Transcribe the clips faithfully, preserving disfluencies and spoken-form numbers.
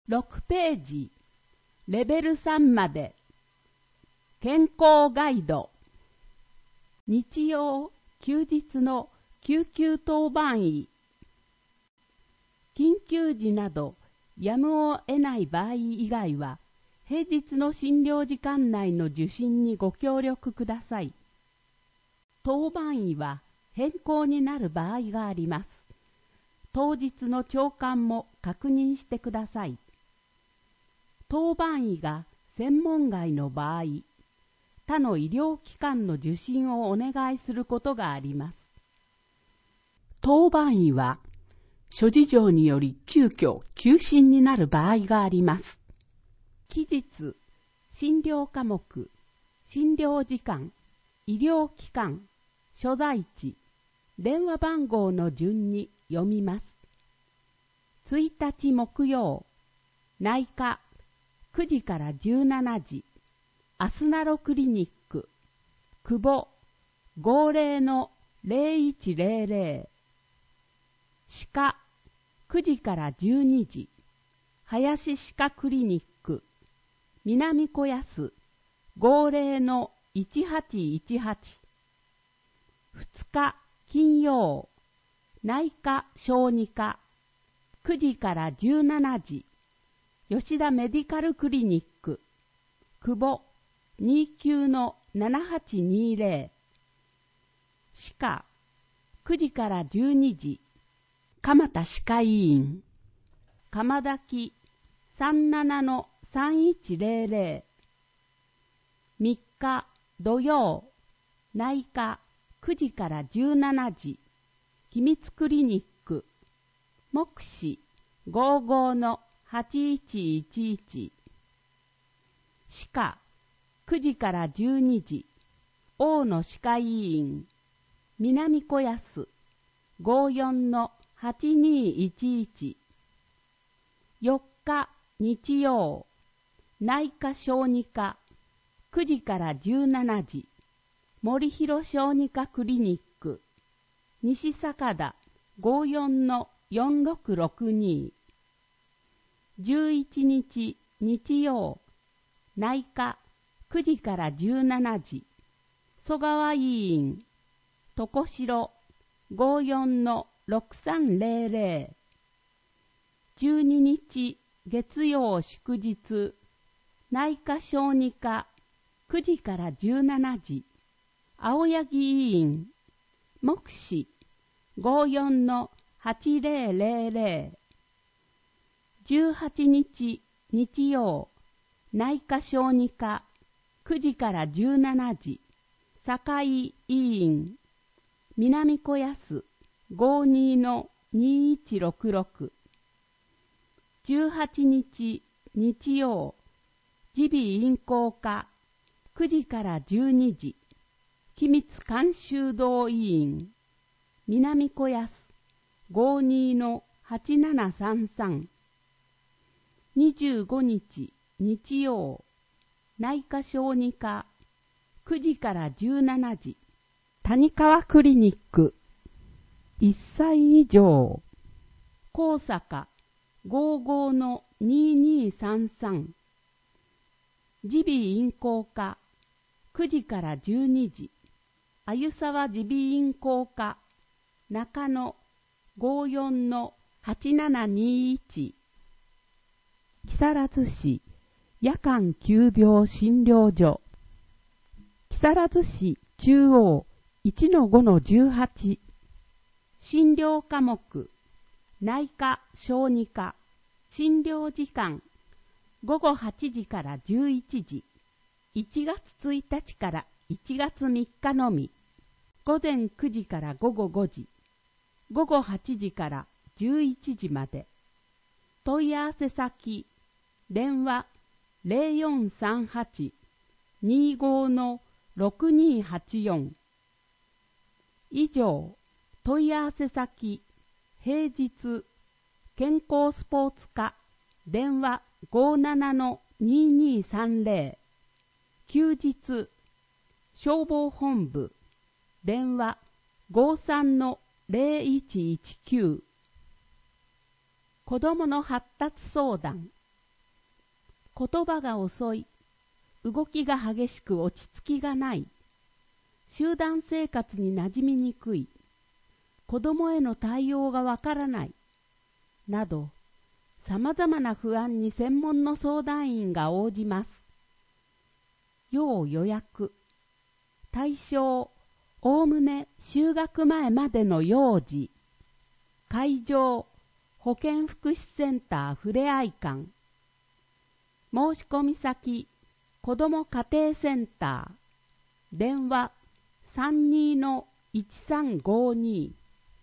ろくページ、レベルさんまで、健康ガイド。日曜、休日の救急当番医。緊急時など、やむを得ない場合以外は、平日の診療時間内の受診にご協力ください。当番医は変更になる場合があります。当日の朝刊も確認してください。当番医が専門外の場合、他の医療機関の受診をお願いすることがあります。当番医は諸事情により急遽休診になる場合があります。期日、診療科目、診療時間、医療機関、所在地、電話番号の順に読みます。ついたち木曜、内科、くじからじゅうしちじ、アスナロクリニック、久保、号令のぜろいちぜろぜろ、歯科、くじからじゅうにじ、林歯科クリニック、南小安、号令のいちはちいちはち、ふつか金曜、内科小児科、くじからじゅうしちじ、吉田メディカルクリニック、久保、にじゅうきゅうのななはちにぜろ、歯科、くじからじゅうにじ、鎌田歯科医院、鎌崎、さんじゅうななのさんいちぜろぜろ、みっか土曜、内科、くじからじゅうしちじ、秘密クリニック、目視、ごじゅうごのはちいちいちいち、歯科、くじからじゅうにじ、大野歯科医院、南小安、ごじゅうよんのはちにいちいち、よっか日曜、内科小児科、くじからじゅうしちじ、森広小児科クリニック、西坂田、ごじゅうよんのよんろくろくに、じゅういちにち日曜、内科、くじからじゅうしちじ、曽川医院、床城、ごじゅうよんのろくさんぜろぜろ、じゅうににち月曜祝日、内科小児科、くじからじゅうしちじ、青柳医院、目視、ごじゅうよんのはちぜろぜろぜろ、じゅうはちにち日曜、内科小児科、くじからじゅうしちじ、堺医院、南小安、ごじゅうにのにいちろくろく、じゅうはちにち日曜、耳鼻咽喉科、くじからじゅうにじ、機密監修道医院、南小安、ごじゅうにのはちななさんさん、にじゅうごにち日曜、内科小児科、くじからじゅうしちじ、谷川クリニック、いっさい以上、高坂、ごじゅうごのににさんさん、耳鼻咽喉科、くじからじゅうにじ、あゆさわ耳鼻咽喉科、中野、ごじゅうよんのはちななにいち、木更津市夜間急病診療所、木更津市中央 いちのごのじゅうはち、診療科目、内科小児科、診療時間、ごごはちじからじゅういちじ、いちがつついたちからいちがつみっかのみ、ごぜんくじからごごごじ、ごごはちじからじゅういちじまで。問い合わせ先、電話 ぜろよんさんはち にじゅうごのろくにはちよん。以上、問い合わせ先、平日、健康スポーツ課、電話ごじゅうななのにーにーさんぜろ、休日、消防本部、電話ごじゅうさんのぜろいちいちきゅう。子どもの発達相談言葉が遅い、動きが激しく落ち着きがない、集団生活に馴染みにくい、子供への対応がわからない、など、さまざまな不安に専門の相談員が応じます。要予約。対象、おおむね就学前までの幼児。会場、保健福祉センターふれあい館。申し込み先、子ども家庭センター。電話、さんにーいちさんごに。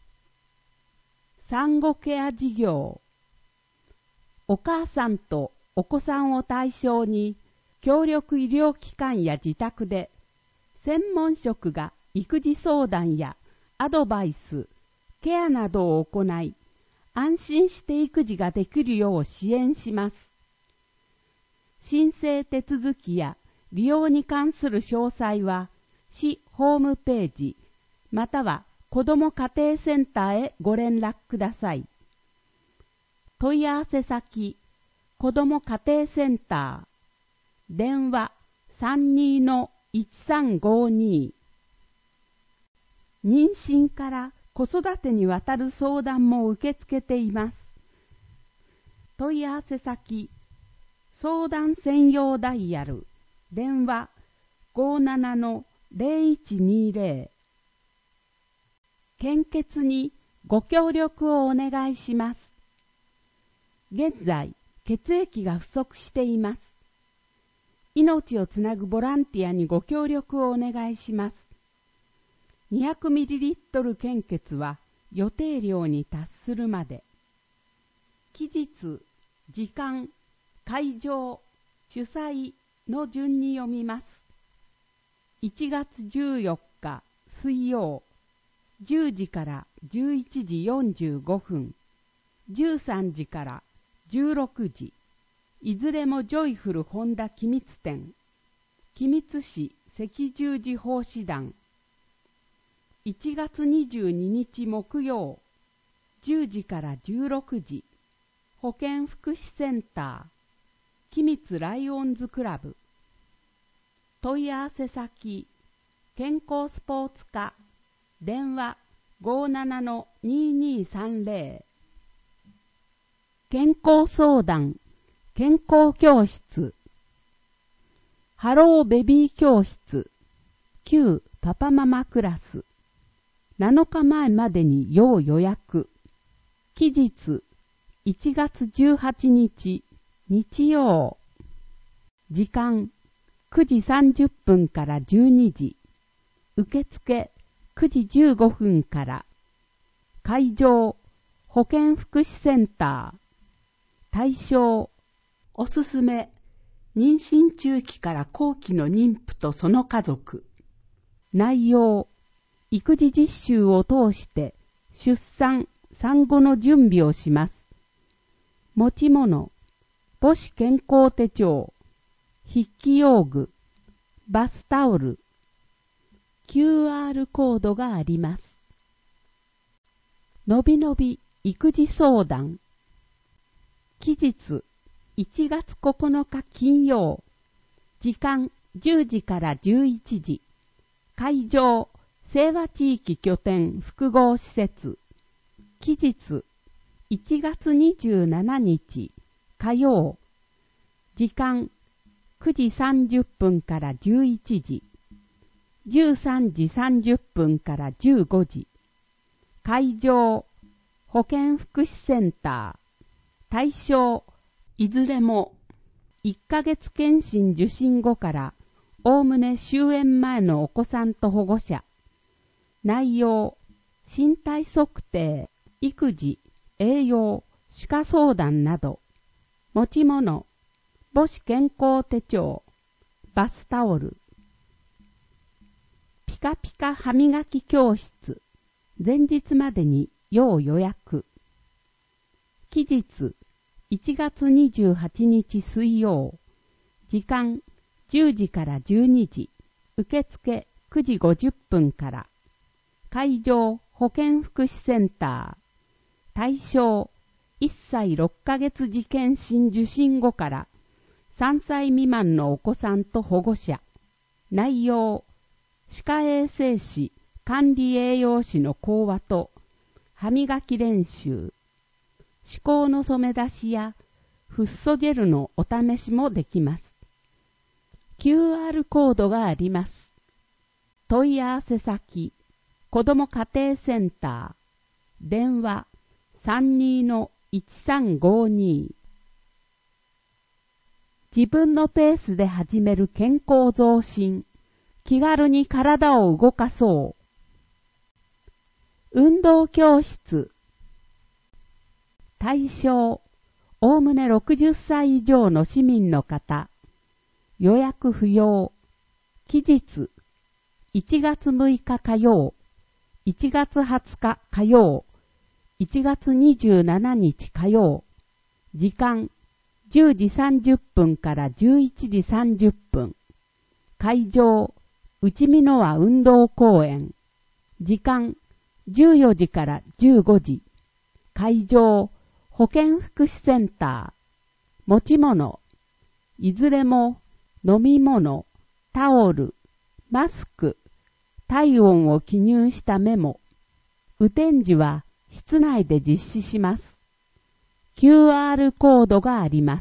産後ケア事業。お母さんとお子さんを対象に、協力医療機関や自宅で、専門職が育児相談やアドバイス、ケアなどを行い、安心して育児ができるよう支援します。申請手続きや利用に関する詳細は、市ホームページ、または子ども家庭センターへご連絡ください。問い合わせ先、子ども家庭センター。電話 さんにーいちさんごに。妊娠から子育てにわたる相談も受け付けています。問い合わせ先、相談専用ダイヤル、電話 ごーななのゼロいちにーゼロ。献血にご協力をお願いします。現在、血液が不足しています。命をつなぐボランティアにご協力をお願いします。にひゃくミリリットル 献血は予定量に達するまで。期日、時間、会場、主催の順に読みます。いちがつじゅうよっか水曜、じゅうじからじゅういちじよんじゅうごふん、じゅうさんじからじゅうろくじ、いずれもジョイフル本田君津店、君津市赤十字奉仕団。いちがつにじゅうににち木曜、じゅうじからじゅうろくじ、保健福祉センター、君津ライオンズクラブ。問い合わせ先、健康スポーツ課、電話 ごーななのにーにーさんゼロ。健康相談、健康教室、ハローベビー教室、旧パパママクラス、なのかまえまでに要予約。期日、いちがつじゅうはちにち、日曜。時間、くじさんじゅっぷんからじゅうにじ。受付、くじじゅうごふんから。会場、保健福祉センター。対象、おすすめ、妊娠中期から後期の妊婦とその家族。内容、育児実習を通して出産、産後の準備をします。持ち物、母子健康手帳、筆記用具、バスタオル、キューアール コードがあります。のびのび育児相談。期日、いちがつここのか金曜。時間じゅうじからじゅういちじ。会場、清和地域拠点複合施設。期日、いちがつにじゅうしちにち火曜。時間、くじさんじゅっぷんからじゅういちじ。じゅうさんじさんじゅっぷんからじゅうごじ。会場、保健福祉センター。対象、いずれもいっかげつ検診受診後からおおむね終園前のお子さんと保護者。内容、身体測定、育児、栄養、歯科相談など。持ち物、母子健康手帳、バスタオル。ピカピカ歯磨き教室。前日までに要予約。期日、いちがつにじゅうはちにち水曜。時間、じゅうじからじゅうにじ。受付くじごじゅっぷんから。会場、保健福祉センター。対象、いっさいろっかげつ時検診受診後からさんさい未満のお子さんと保護者。内容、歯科衛生士、管理栄養士の講話と歯磨き練習。歯垢の染め出しやフッ素ジェルのお試しもできます。キューアール コードがあります。問い合わせ先、子ども家庭センター、電話 さんにーのいちさんごに。自分のペースで始める健康増進。気軽に体を動かそう。運動教室。対象、おおむねろくじゅっさい以上の市民の方。予約不要。期日、いちがつむいか火曜、いちがつはつか火曜、いちがつにじゅうしちにち火曜。時間、じゅうじさんじゅっぷんからじゅういちじさんじゅっぷん。会場、内美濃輪運動公園。時間、じゅうよじからじゅうごじ。会場、保健福祉センター。持ち物、いずれも飲み物、タオル、マスク、体温を記入したメモ。雨天時は室内で実施します。キューアール コードがあります。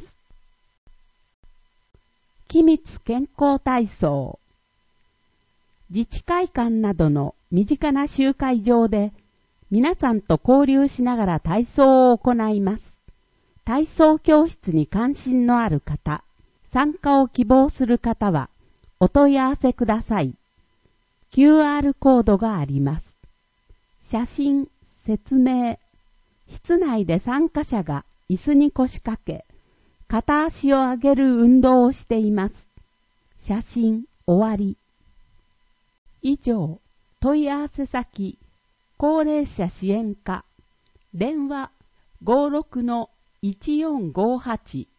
気密健康体操。自治会館などの身近な集会場で皆さんと交流しながら体操を行います。体操教室に関心のある方、参加を希望する方はお問い合わせください。キューアール コードがあります。写真、説明。室内で参加者が椅子に腰掛け、片足を上げる運動をしています。写真、終わり。以上、問い合わせ先、高齢者支援課、電話 ごろくのいちよんごはち。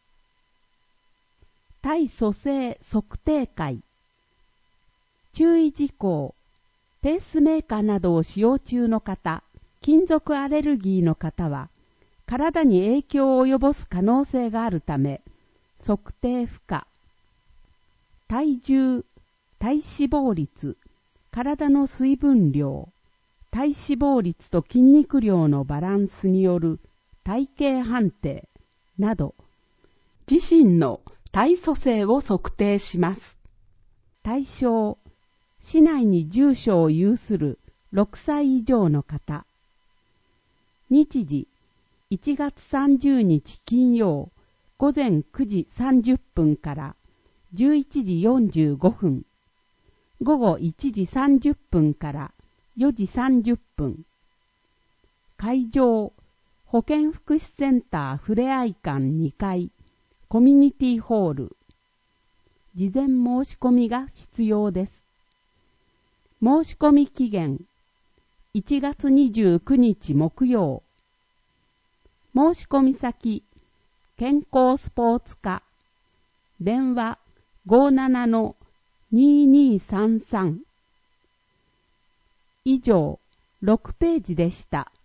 体組成測定会。注意事項、ペースメーカーなどを使用中の方、金属アレルギーの方は、体に影響を及ぼす可能性があるため、測定不可。体重、体脂肪率、体の水分量、体脂肪率と筋肉量のバランスによる体型判定など、自身の体組成を測定します。対象、市内に住所を有するろくさい以上の方。日時、いちがつさんじゅうにち金曜、ごぜんくじさんじゅっぷんからじゅういちじよんじゅうごふん。ごごいちじさんじゅっぷんからよじさんじゅっぷん。会場、保健福祉センターふれあい館にかい、コミュニティホール。事前申し込みが必要です。申し込み期限、いちがつにじゅうくにち木曜。申し込み先、健康スポーツ課。電話 ごーななのにーにーさんさん。以上、ろくページでした。